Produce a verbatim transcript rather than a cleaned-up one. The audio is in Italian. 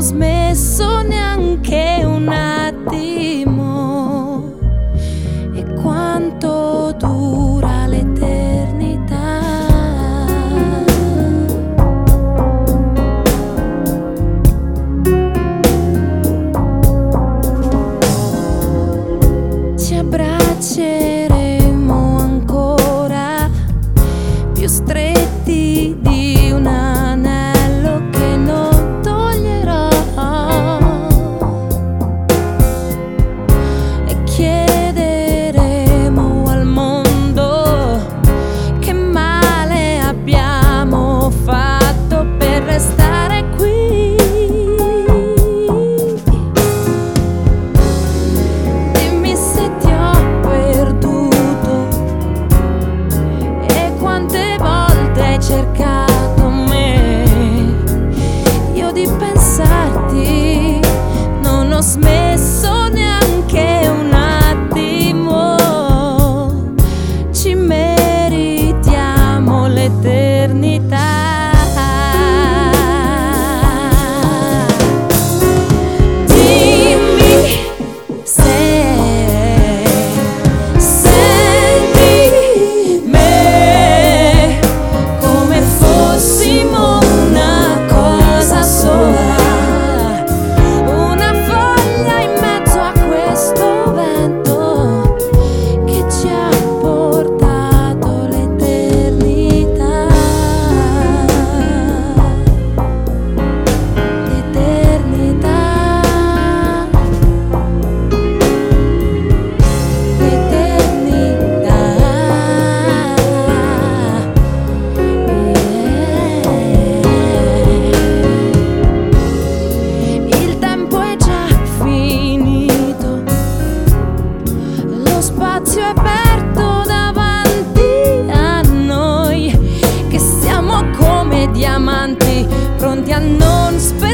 smesso neanche un attimo. E quanto dura l'eternità? Ci abbracceremo ancora, più stretti di un anello che non toglierò, e chiederemo al mondo che male abbiamo fatto per restare qui. Dimmi se ti ho perduto e quante volte hai cercato me. Io di pensarti non ho smesso neanche un attimo. Ci meritiamo l'eternità. Dimmi se senti me come fossimo una cosa sola, una foglia in mezzo a questo vento che ci ha portato l'eternità. L'eternità. Il tempo è già finito, lo spazio è aperto davanti a noi, che siamo come diamanti pronti a non sperare.